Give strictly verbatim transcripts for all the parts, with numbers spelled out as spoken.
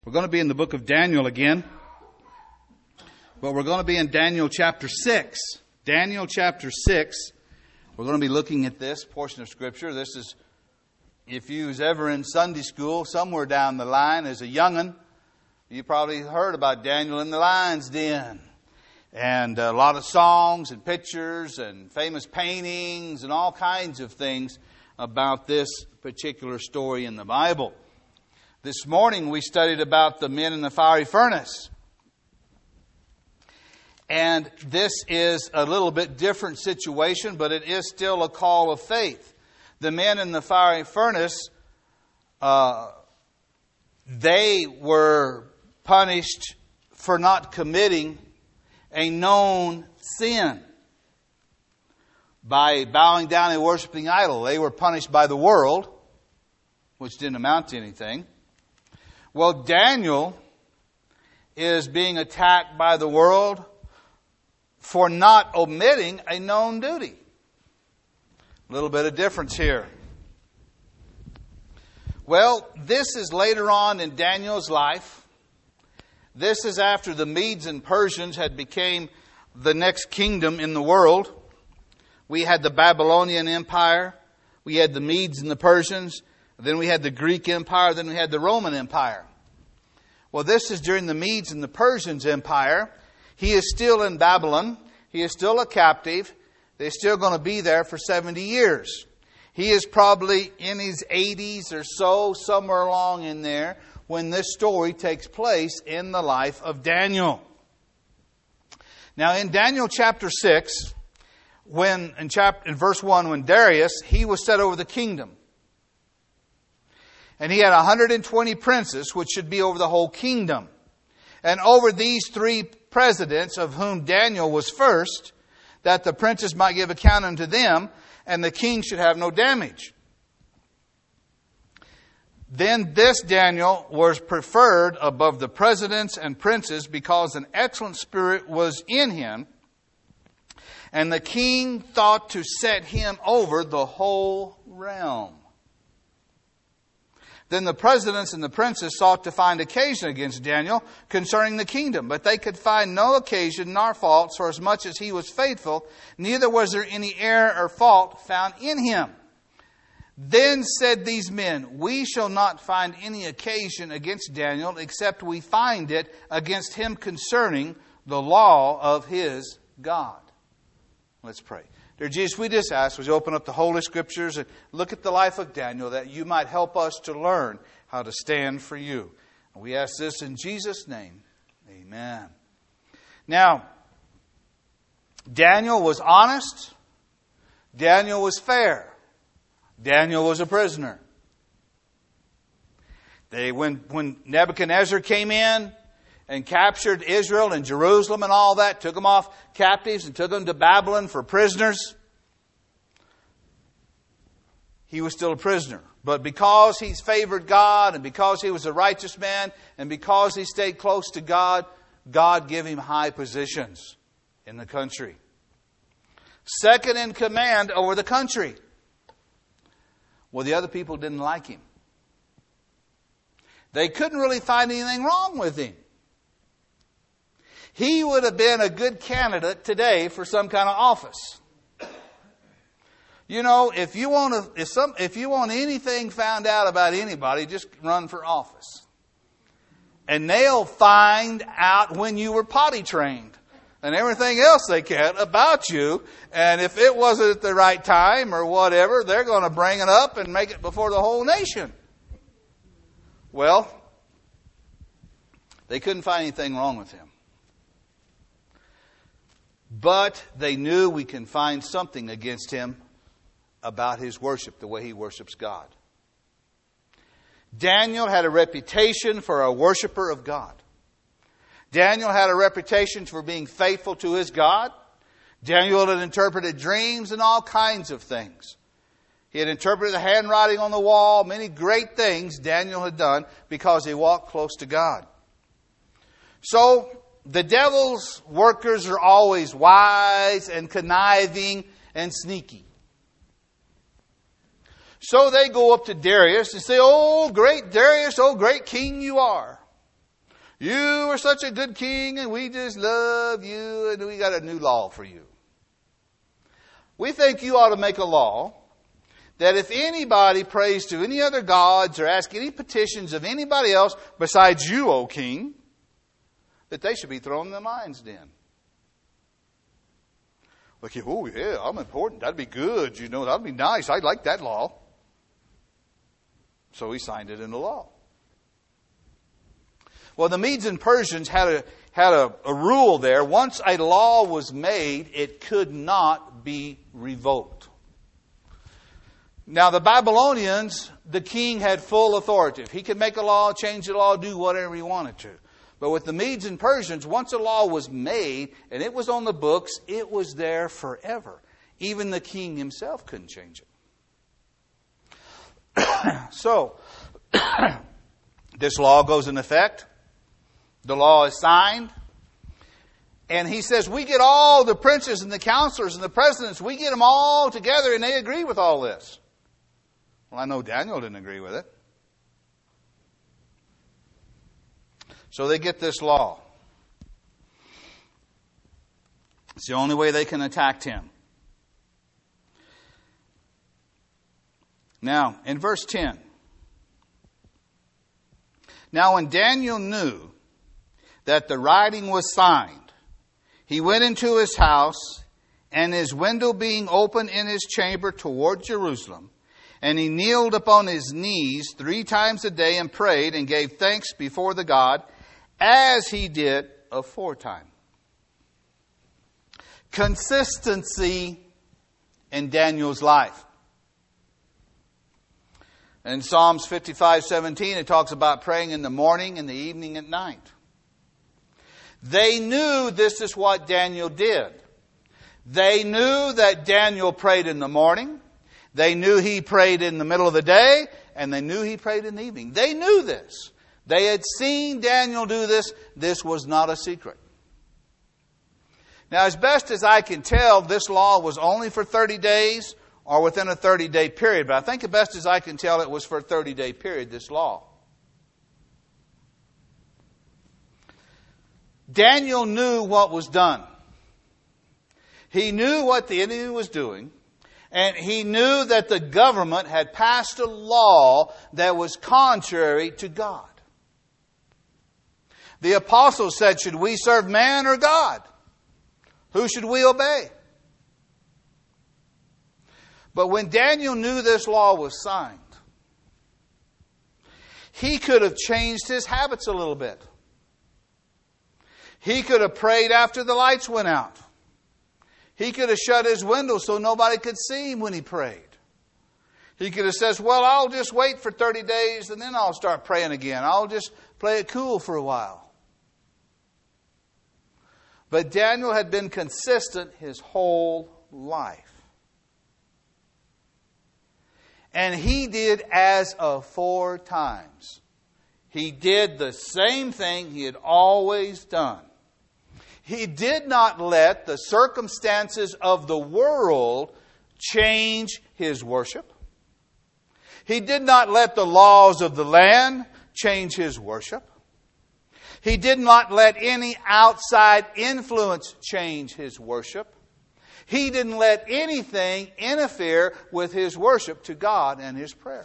We're going to be in the book of Daniel again, but we're going to be in Daniel chapter six. Daniel chapter six, we're going to be looking at this portion of Scripture. This is, if you was ever in Sunday school, somewhere down the line as a young'un, you probably heard about Daniel in the lion's den. And a lot of songs and pictures and famous paintings and all kinds of things about this particular story in the Bible. This morning we studied about the men in the fiery furnace. And this is a little bit different situation, but it is still a call of faith. The men in the fiery furnace, uh, they were punished for not committing a known sin. By bowing down and worshiping idol. They were punished by the world, which didn't amount to anything. Well, Daniel is being attacked by the world for not omitting a known duty. A little bit of difference here. Well, this is later on in Daniel's life. This is after the Medes and Persians had become the next kingdom in the world. We had the Babylonian Empire. We had the Medes and the Persians. Then we had the Greek Empire. Then we had the Roman Empire. Well, this is during the Medes and the Persians Empire. He is still in Babylon. He is still a captive. They're still going to be there for seventy years. He is probably in his eighties or so, somewhere along in there, when this story takes place in the life of Daniel. Now, in Daniel chapter six, when in, chapter, in verse one, when Darius, he was set over the kingdom. And he had one hundred twenty princes, which should be over the whole kingdom. And over these three presidents, of whom Daniel was first, that the princes might give account unto them, and the king should have no damage. Then this Daniel was preferred above the presidents and princes, because an excellent spirit was in him, and the king thought to set him over the whole realm. Then the presidents and the princes sought to find occasion against Daniel concerning the kingdom. But they could find no occasion nor fault, for as much as he was faithful, neither was there any error or fault found in him. Then said these men, we shall not find any occasion against Daniel, except we find it against him concerning the law of his God. Let's pray. Dear Jesus, we just ask, would you open up the Holy Scriptures and look at the life of Daniel, that you might help us to learn how to stand for you. And we ask this in Jesus' name. Amen. Now, Daniel was honest. Daniel was fair. Daniel was a prisoner. They, when, when Nebuchadnezzar came in and captured Israel and Jerusalem and all that, took them off captives and took them to Babylon for prisoners, he was still a prisoner. But because he's favored God, and because he was a righteous man, and because he stayed close to God, God gave him high positions in the country. Second in command over the country. Well, the other people didn't like him. They couldn't really find anything wrong with him. He would have been a good candidate today for some kind of office. You know, if you want to, if some, if you want anything found out about anybody, just run for office. And they'll find out when you were potty trained and everything else they can about you. And if it wasn't at the right time or whatever, they're going to bring it up and make it before the whole nation. Well, they couldn't find anything wrong with him. But they knew we can find something against him about his worship, the way he worships God. Daniel had a reputation for a worshiper of God. Daniel had a reputation for being faithful to his God. Daniel had interpreted dreams and all kinds of things. He had interpreted the handwriting on the wall, many great things Daniel had done because he walked close to God. So, the devil's workers are always wise and conniving and sneaky. So they go up to Darius and say, oh, great Darius, oh, great king you are. You are such a good king and we just love you and we got a new law for you. We think you ought to make a law that if anybody prays to any other gods or asks any petitions of anybody else besides you, O king, that they should be thrown in the lion's den. Like, oh yeah, I'm important. That'd be good. You know, that'd be nice. I'd like that law. So he signed it into law. Well, the Medes and Persians had a had a, a rule there. Once a law was made, it could not be revoked. Now, the Babylonians, the king had full authority. He could make a law, change the law, do whatever he wanted to. But with the Medes and Persians, once a law was made and it was on the books, it was there forever. Even the king himself couldn't change it. So, this law goes in effect. The law is signed. And he says, we get all the princes and the counselors and the presidents, we get them all together and they agree with all this. Well, I know Daniel didn't agree with it. So they get this law. It's the only way they can attack him. Now, in verse ten. Now, when Daniel knew that the writing was signed, he went into his house, and his window being open in his chamber toward Jerusalem, and he kneeled upon his knees three times a day and prayed and gave thanks before the God, as he did aforetime. Consistency in Daniel's life. In Psalms fifty-five seventeen, it talks about praying in the morning and the evening at night. They knew this is what Daniel did. They knew that Daniel prayed in the morning. They knew he prayed in the middle of the day. And they knew he prayed in the evening. They knew this. They had seen Daniel do this. This was not a secret. Now, as best as I can tell, this law was only for thirty days or within a thirty-day period. But I think as best as I can tell, it was for a thirty-day period, this law. Daniel knew what was done. He knew what the enemy was doing. And he knew that the government had passed a law that was contrary to God. The apostles said, should we serve man or God? Who should we obey? But when Daniel knew this law was signed, he could have changed his habits a little bit. He could have prayed after the lights went out. He could have shut his window so nobody could see him when he prayed. He could have said, well, I'll just wait for thirty days and then I'll start praying again. I'll just play it cool for a while. But Daniel had been consistent his whole life. And he did as aforetimes. He did the same thing he had always done. He did not let the circumstances of the world change his worship. He did not let the laws of the land change his worship. He did not let any outside influence change his worship. He didn't let anything interfere with his worship to God and his prayer.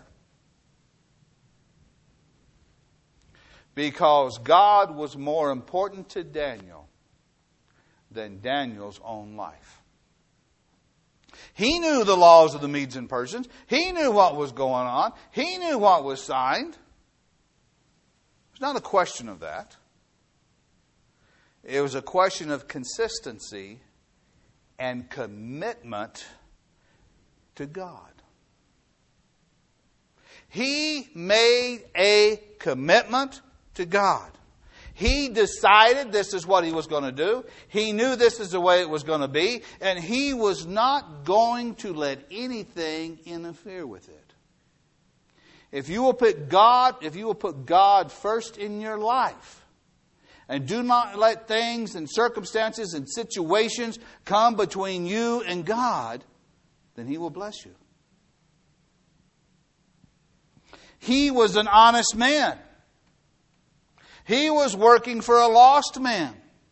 Because God was more important to Daniel than Daniel's own life. He knew the laws of the Medes and Persians. He knew what was going on. He knew what was signed. It's not a question of that. It was a question of consistency and commitment to God. He made a commitment to God. He decided this is what he was going to do. He knew this is the way it was going to be. And he was not going to let anything interfere with it. If you will put God, if you will put God first in your life, and do not let things and circumstances and situations come between you and God, then He will bless you. He was an honest man. He was working for a lost man.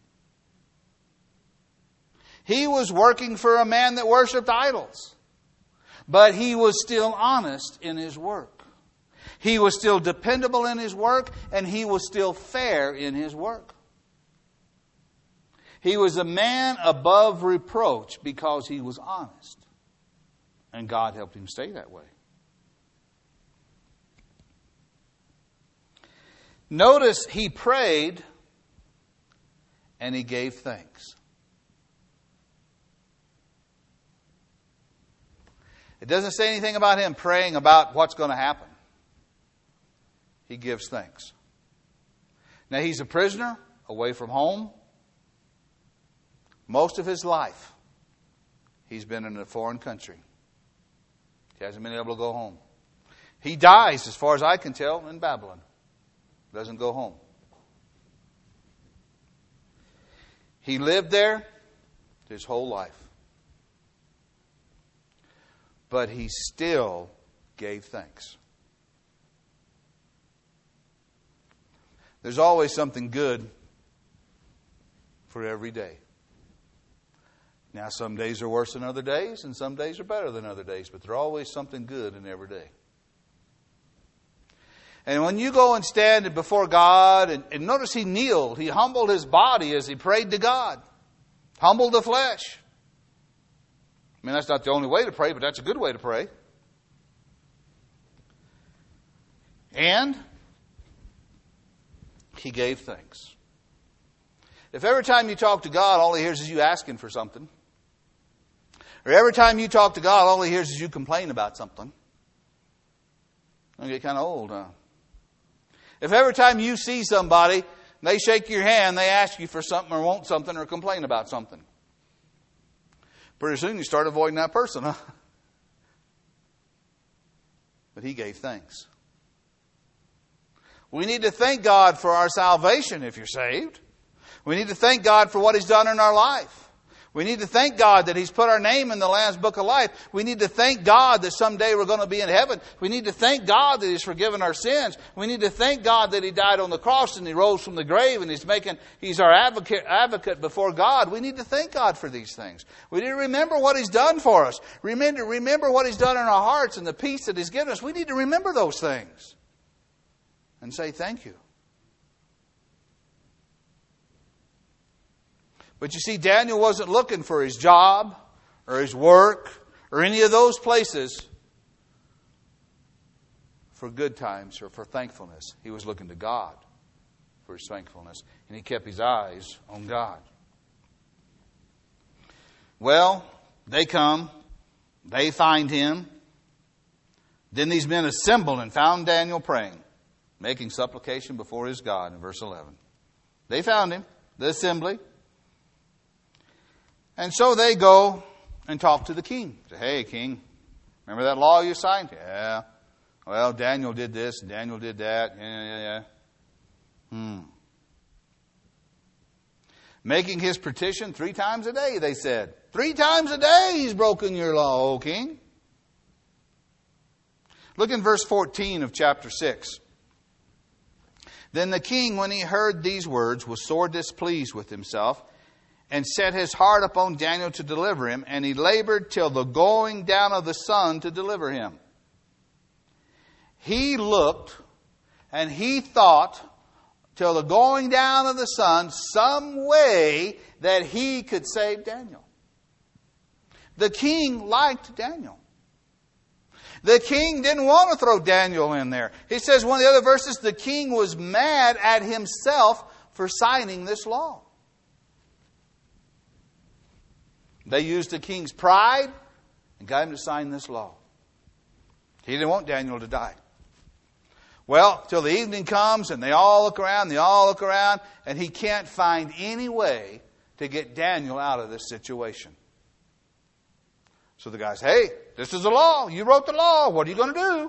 He was working for a man that worshiped idols. But he was still honest in his work. He was still dependable in his work, and he was still fair in his work. He was a man above reproach because he was honest. And God helped him stay that way. Notice he prayed and he gave thanks. It doesn't say anything about him praying about what's going to happen. He gives thanks. Now he's a prisoner away from home. Most of his life he's been in a foreign country. He hasn't been able to go home. He dies, as far as I can tell, in Babylon. Doesn't go home. He lived there his whole life. But he still gave thanks. There's always something good for every day. Now, some days are worse than other days, and some days are better than other days, but there's always something good in every day. And when you go and stand before God, and, and notice he kneeled, he humbled his body as he prayed to God. Humbled the flesh. I mean, that's not the only way to pray, but that's a good way to pray. And he gave thanks. If every time you talk to God, all he hears is you asking for something, or every time you talk to God, all he hears is you complain about something, it'll get kind of old, huh? If every time you see somebody, they shake your hand, they ask you for something or want something or complain about something, pretty soon you start avoiding that person, huh? But he gave thanks. We need to thank God for our salvation if you're saved. We need to thank God for what he's done in our life. We need to thank God that he's put our name in the Lamb's Book of Life. We need to thank God that someday we're going to be in heaven. We need to thank God that he's forgiven our sins. We need to thank God that he died on the cross and he rose from the grave and he's making, he's our advocate, advocate before God. We need to thank God for these things. We need to remember what he's done for us. Remember, remember what he's done in our hearts and the peace that he's given us. We need to remember those things and say thank you. But you see, Daniel wasn't looking for his job or his work or any of those places for good times or for thankfulness. He was looking to God for his thankfulness, and he kept his eyes on God. Well, they come, they find him. Then these men assembled and found Daniel praying, making supplication before his God in verse eleven. They found him, the assembly. And so they go and talk to the king. Say, hey, king, remember that law you signed? Yeah. Well, Daniel did this, and Daniel did that. Yeah, yeah, yeah. Hmm. Making his petition three times a day, they said. Three times a day he's broken your law, O king. Look in verse fourteen of chapter six. Then the king, when he heard these words, was sore displeased with himself, and set his heart upon Daniel to deliver him, and he labored till the going down of the sun to deliver him. He looked and he thought till the going down of the sun some way that he could save Daniel. The king liked Daniel. The king didn't want to throw Daniel in there. He says, one of the other verses, the king was mad at himself for signing this law. They used the king's pride and got him to sign this law. He didn't want Daniel to die. Well, till the evening comes and they all look around, they all look around, and he can't find any way to get Daniel out of this situation. So the guy says, hey, this is the law. You wrote the law. What are you going to do?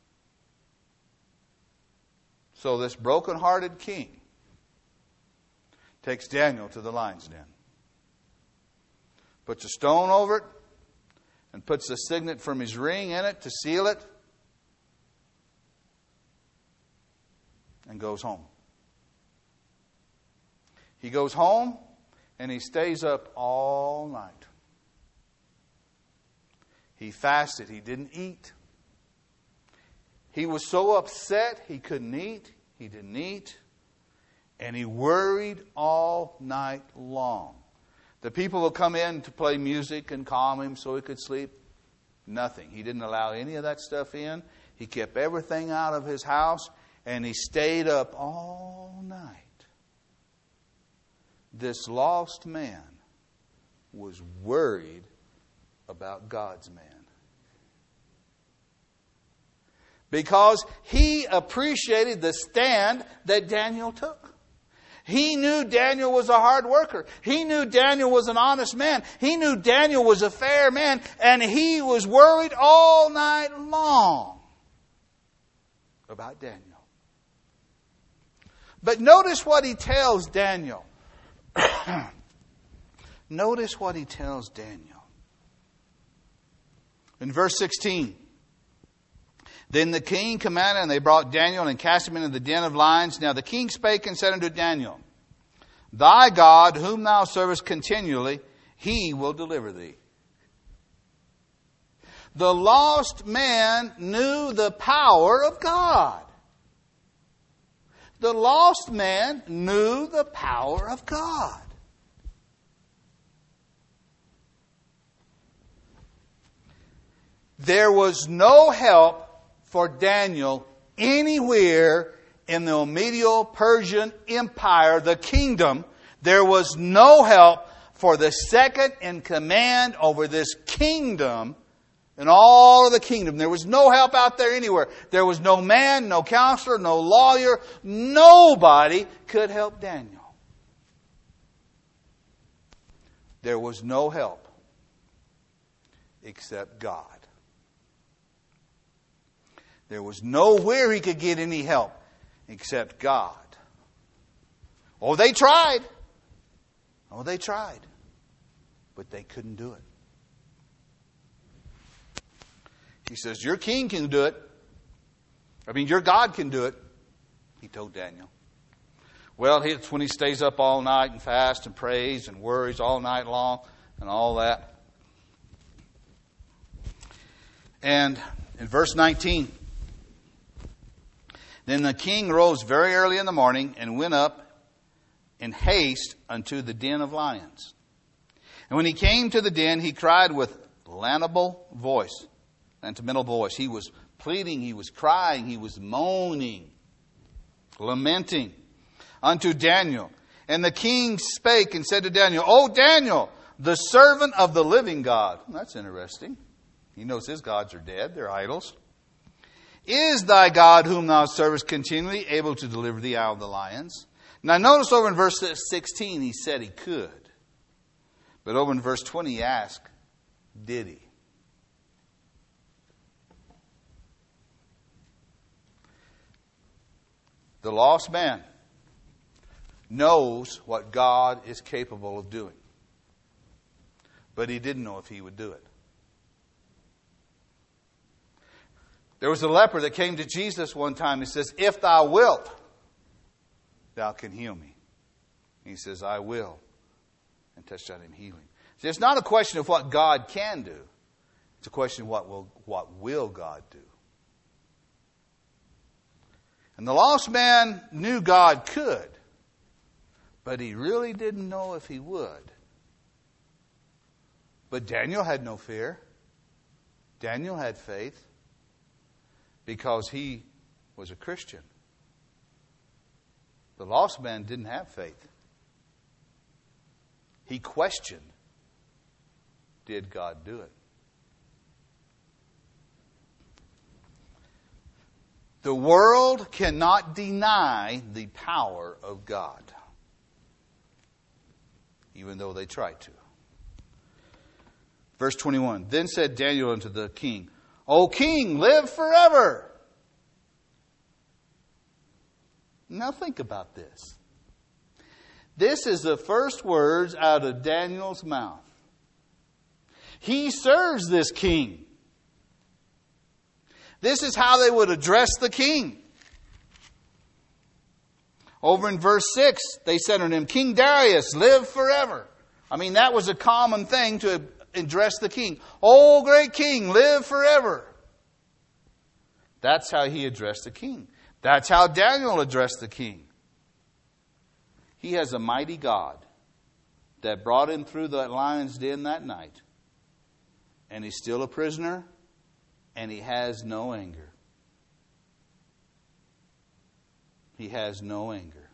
So this broken-hearted king takes Daniel to the lion's den. Puts a stone over it and puts the signet from his ring in it to seal it and goes home. He goes home and he stays up all night. He fasted. He didn't eat. He was so upset he couldn't eat. He didn't eat. And he worried all night long. The people would come in to play music and calm him so he could sleep. Nothing. He didn't allow any of that stuff in. He kept everything out of his house. And he stayed up all night. This lost man was worried about God's man. Because he appreciated the stand that Daniel took. He knew Daniel was a hard worker. He knew Daniel was an honest man. He knew Daniel was a fair man. And he was worried all night long about Daniel. But notice what he tells Daniel. Notice what he tells Daniel. In verse sixteen. Then the king commanded, and they brought Daniel and cast him into the den of lions. Now the king spake and said unto Daniel, Thy God, whom thou servest continually, he will deliver thee. The lost man knew the power of God. The lost man knew the power of God. There was no help for Daniel anywhere in the Medo-Persian Empire, the kingdom. There was no help for the second in command over this kingdom and all of the kingdom. There was no help out there anywhere. There was no man, no counselor, no lawyer. Nobody could help Daniel. There was no help except God. There was nowhere he could get any help except God. Oh, they tried. Oh, they tried. But they couldn't do it. He says, your king can do it. I mean, your God can do it. He told Daniel. Well, it's when he stays up all night and fasts and prays and worries all night long and all that. And in verse nineteen, then the king rose very early in the morning and went up in haste unto the den of lions. And when he came to the den, he cried with lamentable voice. Lamentable voice. He was pleading, he was crying, he was moaning, lamenting unto Daniel. And the king spake and said to Daniel, O Daniel, the servant of the living God. Well, that's interesting. He knows his gods are dead, they're idols. Is thy God whom thou servest continually able to deliver thee out of the lions? Now notice over in verse sixteen he said he could. But over in verse twenty he asked, did he? The lost man knows what God is capable of doing. But he didn't know if he would do it. There was a leper that came to Jesus one time. He says, if thou wilt, thou can heal me. He says, I will. And touched on him healing. See, it's not a question of what God can do. It's a question of what will, what will God do. And the lost man knew God could. But he really didn't know if he would. But Daniel had no fear. Daniel had faith. Because he was a Christian. The lost man didn't have faith. He questioned, did God do it? The world cannot deny the power of God, even though they try to. Verse twenty-one, then said Daniel unto the king, O king, live forever. Now think about this. This is the first words out of Daniel's mouth. He serves this king. This is how they would address the king. Over in verse six, they said unto him, King Darius, live forever. I mean, that was a common thing to address the king. Oh, great king, live forever. That's how he addressed the king. That's how Daniel addressed the king. He has a mighty God that brought him through the lion's den that night. And he's still a prisoner, and he has no anger. He has no anger.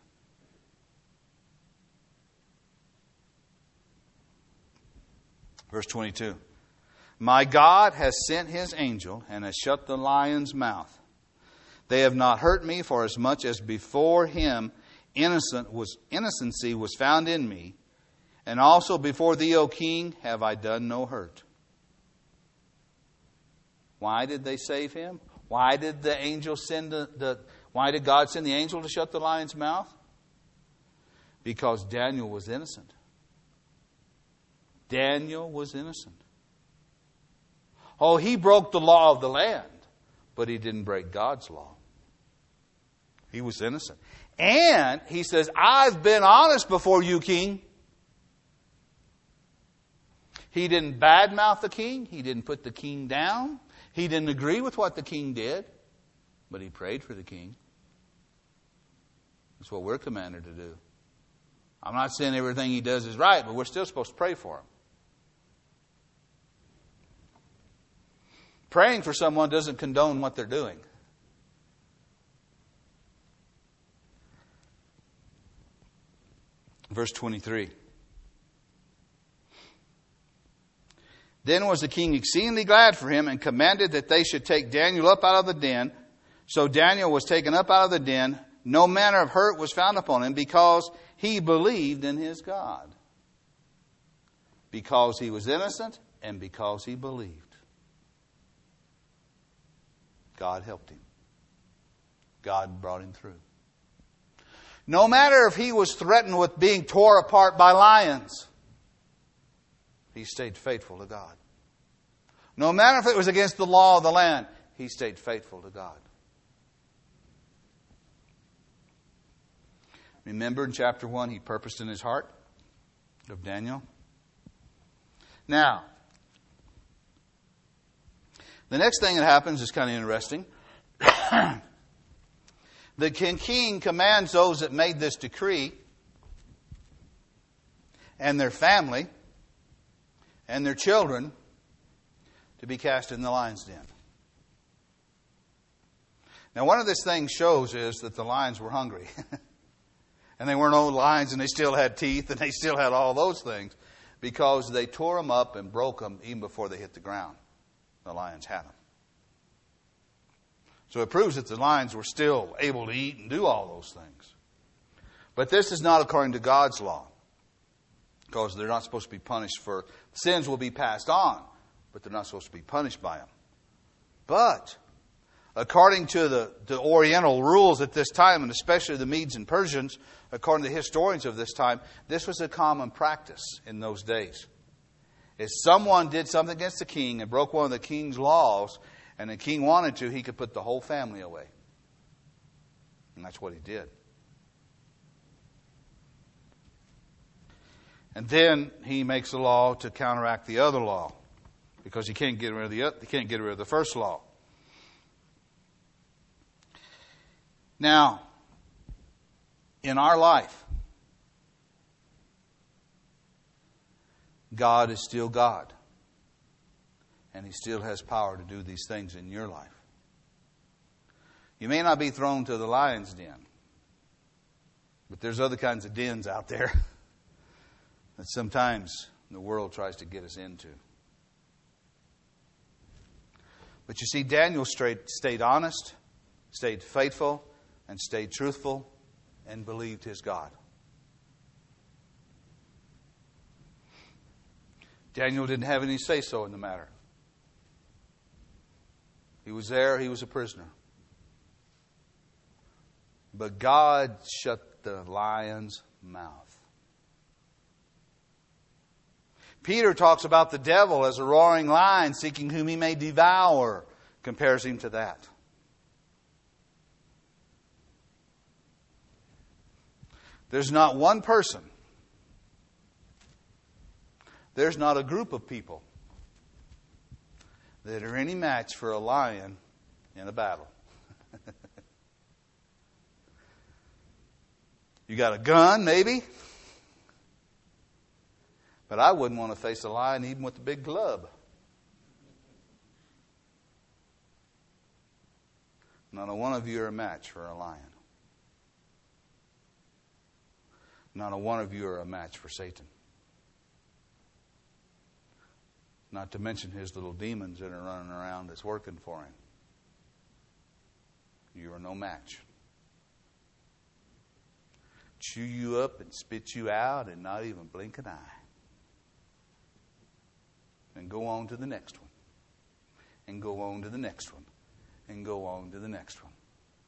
Verse twenty-two. My God has sent his angel and has shut the lion's mouth. They have not hurt me, for as much as before him innocent was innocency was found in me, and also before thee, O king, have I done no hurt. Why did they save him? Why did the angel send the, the why did God send the angel to shut the lion's mouth? Because Daniel was innocent. Daniel was innocent. Oh, he broke the law of the land, but he didn't break God's law. He was innocent. And he says, I've been honest before you, king. He didn't badmouth the king. He didn't put the king down. He didn't agree with what the king did, but he prayed for the king. That's what we're commanded to do. I'm not saying everything he does is right, but we're still supposed to pray for him. Praying for someone doesn't condone what they're doing. Verse twenty-three. Then was the king exceedingly glad for him, and commanded that they should take Daniel up out of the den. So Daniel was taken up out of the den. No manner of hurt was found upon him, because he believed in his God. Because he was innocent, and because he believed. God helped him. God brought him through. No matter if he was threatened with being torn apart by lions, he stayed faithful to God. No matter if it was against the law of the land, he stayed faithful to God. Remember in chapter one, he purposed in his heart of Daniel. Now, the next thing that happens is kind of interesting. The king commands those that made this decree and their family and their children to be cast in the lion's den. Now, one of this thing shows is that the lions were hungry. And they weren't old lions, and they still had teeth, and they still had all those things, because they tore them up and broke them even before they hit the ground. The lions had them. So it proves that the lions were still able to eat and do all those things. But this is not according to God's law, because they're not supposed to be punished for sins. Will be passed on, but they're not supposed to be punished by them. But according to the, the Oriental rules at this time, and especially the Medes and Persians, according to historians of this time, this was a common practice in those days. If someone did something against the king and broke one of the king's laws, and the king wanted to, he could put the whole family away. And that's what he did. And then he makes a law to counteract the other law, because he can't get rid of the he can't get rid of the first law. Now, in our life, God is still God. And He still has power to do these things in your life. You may not be thrown to the lion's den, but there's other kinds of dens out there that sometimes the world tries to get us into. But you see, Daniel stayed, stayed honest, stayed faithful, and stayed truthful, and believed his God. Daniel didn't have any say-so in the matter. He was there, he was a prisoner. But God shut the lion's mouth. Peter talks about the devil as a roaring lion seeking whom he may devour. Compares him to that. There's not one person. There's not a group of people that are any match for a lion in a battle. You got a gun, maybe. But I wouldn't want to face a lion even with a big club. Not a one of you are a match for a lion. Not a one of you are a match for Satan. Not to mention his little demons that are running around that's working for him. You are no match. Chew you up and spit you out and not even blink an eye. And go on to the next one. And go on to the next one. And go on to the next one.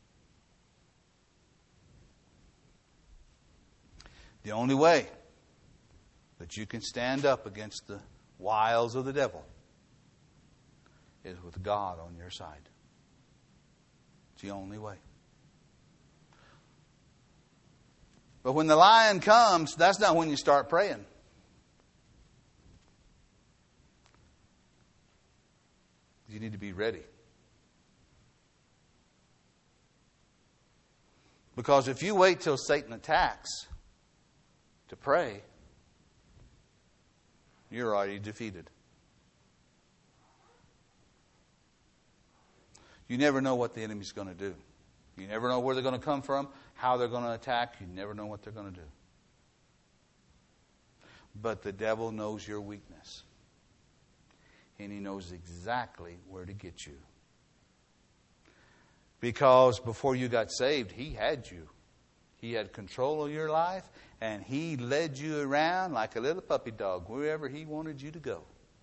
The only way that you can stand up against the wiles of the devil is with God on your side. It's the only way. But when the lion comes, that's not when you start praying. You need to be ready. Because if you wait till Satan attacks to pray, you're already defeated. You never know what the enemy's going to do. You never know where they're going to come from, how they're going to attack. You never know what they're going to do. But the devil knows your weakness. And he knows exactly where to get you. Because before you got saved, he had you. He had control of your life, and he led you around like a little puppy dog wherever he wanted you to go.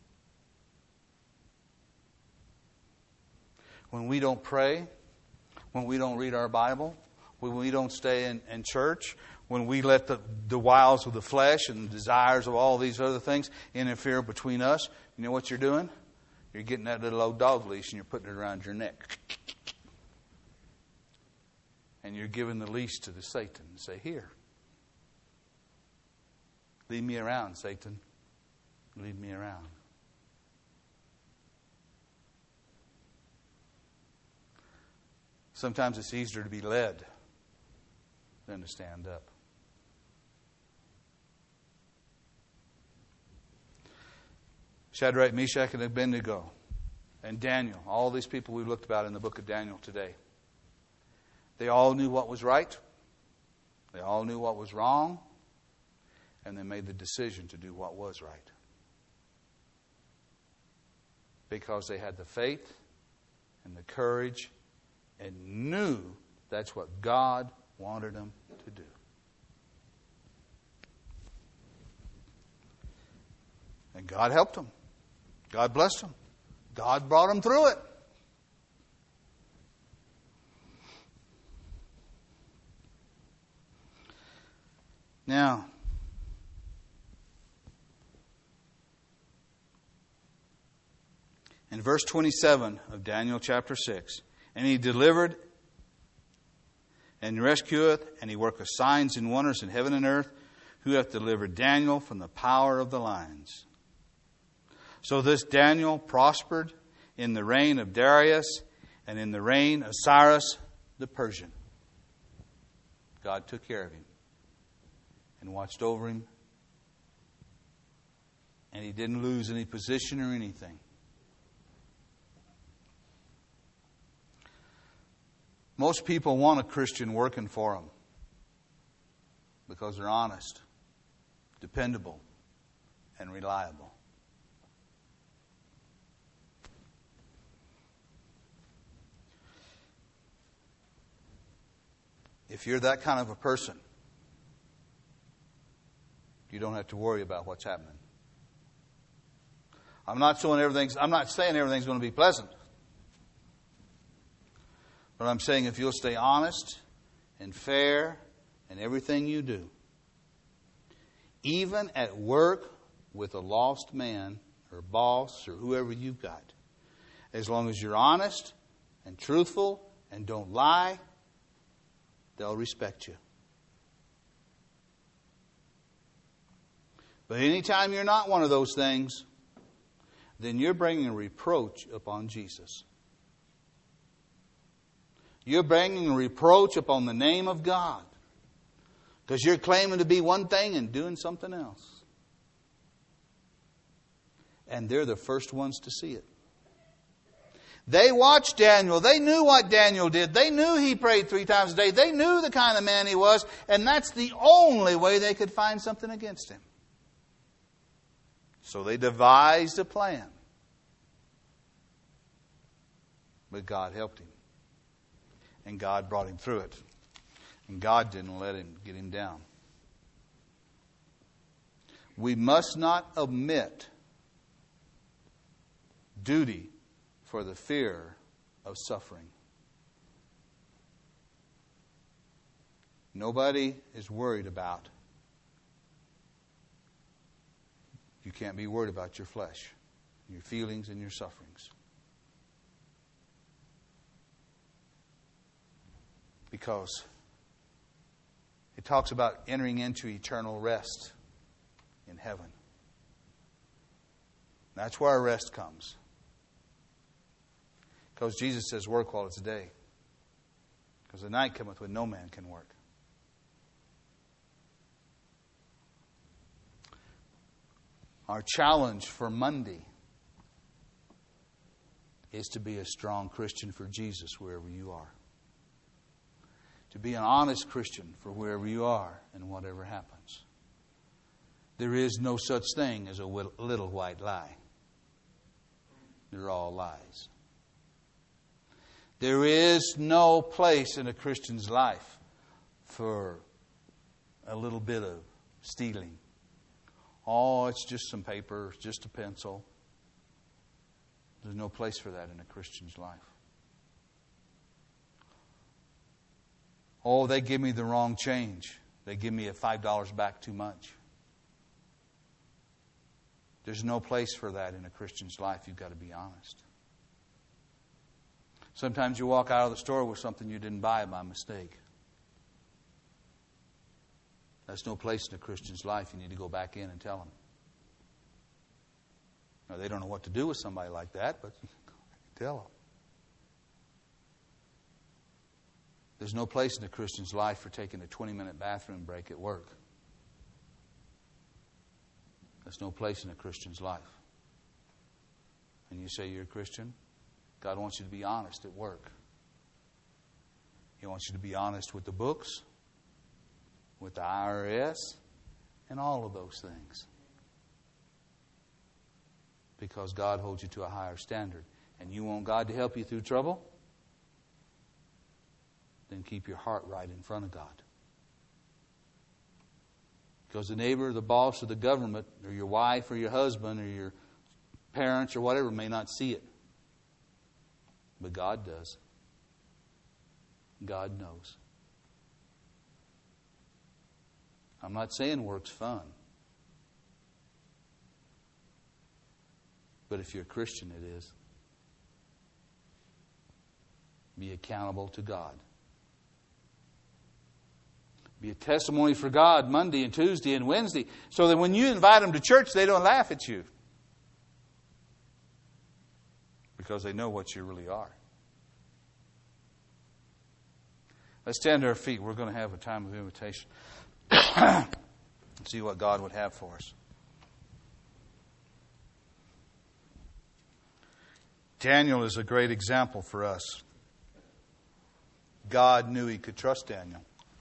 When we don't pray, when we don't read our Bible, when we don't stay in, in church, when we let the, the wiles of the flesh and the desires of all these other things interfere between us, you know what you're doing? You're getting that little old dog leash and you're putting it around your neck. And you're giving the leash to the Satan and say, here, lead me around, Satan. Lead me around. Sometimes it's easier to be led than to stand up. Shadrach, Meshach, and Abednego, and Daniel, all these people we looked about in the book of Daniel today. They all knew what was right. They all knew what was wrong. And they made the decision to do what was right. Because they had the faith and the courage and knew that's what God wanted them to do. And God helped them. God blessed them. God brought them through it. Now, in verse twenty-seven of Daniel chapter six, and he delivered and rescueth, and he worketh signs and wonders in heaven and earth, who hath delivered Daniel from the power of the lions. So this Daniel prospered in the reign of Darius and in the reign of Cyrus the Persian. God took care of him and watched over him. And he didn't lose any position or anything. Most people want a Christian working for them because they're honest, dependable, and reliable. If you're that kind of a person, you don't have to worry about what's happening. I'm not saying everything's, I'm not saying everything's going to be pleasant. But I'm saying if you'll stay honest and fair in everything you do, even at work with a lost man or boss or whoever you've got, as long as you're honest and truthful and don't lie, they'll respect you. But anytime you're not one of those things, then you're bringing a reproach upon Jesus. You're bringing a reproach upon the name of God. Because you're claiming to be one thing and doing something else. And they're the first ones to see it. They watched Daniel. They knew what Daniel did. They knew he prayed three times a day. They knew the kind of man he was. And that's the only way they could find something against him. So they devised a plan. But God helped him. And God brought him through it. And God didn't let him get him down. We must not omit duty for the fear of suffering. Nobody is worried about. You can't be worried about your flesh, your feelings, and your sufferings. Because it talks about entering into eternal rest in heaven. That's where our rest comes. Because Jesus says, work while it's day. Because the night cometh when no man can work. Our challenge for Monday is to be a strong Christian for Jesus wherever you are. To be an honest Christian for wherever you are and whatever happens. There is no such thing as a little white lie. They're all lies. There is no place in a Christian's life for a little bit of stealing. Oh, it's just some paper, it's just a pencil. There's no place for that in a Christian's life. Oh, they give me the wrong change. They give me a five dollars back too much. There's no place for that in a Christian's life. You've got to be honest. Sometimes you walk out of the store with something you didn't buy by mistake. That's no place in a Christian's life. You need to go back in and tell them. Now, they don't know what to do with somebody like that, but tell them. There's no place in a Christian's life for taking a twenty-minute bathroom break at work. There's no place in a Christian's life. And you say you're a Christian? God wants you to be honest at work. He wants you to be honest with the books, with the I R S, and all of those things. Because God holds you to a higher standard. And you want God to help you through trouble? Then keep your heart right in front of God. Because the neighbor, the boss, or the government, or your wife, or your husband, or your parents, or whatever may not see it. But God does. God knows. I'm not saying work's fun. But if you're a Christian, it is. Be accountable to God. Be a testimony for God Monday and Tuesday and Wednesday, so that when you invite them to church, they don't laugh at you. Because they know what you really are. Let's stand to our feet. We're going to have a time of invitation. See what God would have for us. Daniel is a great example for us. God knew he could trust Daniel.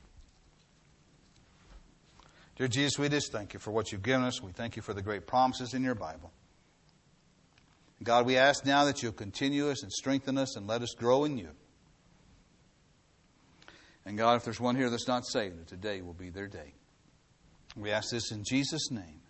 Dear Jesus, we just thank you for what you've given us. We thank you for the great promises in your Bible. God, we ask now that you'll continue us and strengthen us and let us grow in you. And God, if there's one here that's not saved, that today will be their day. We ask this in Jesus' name.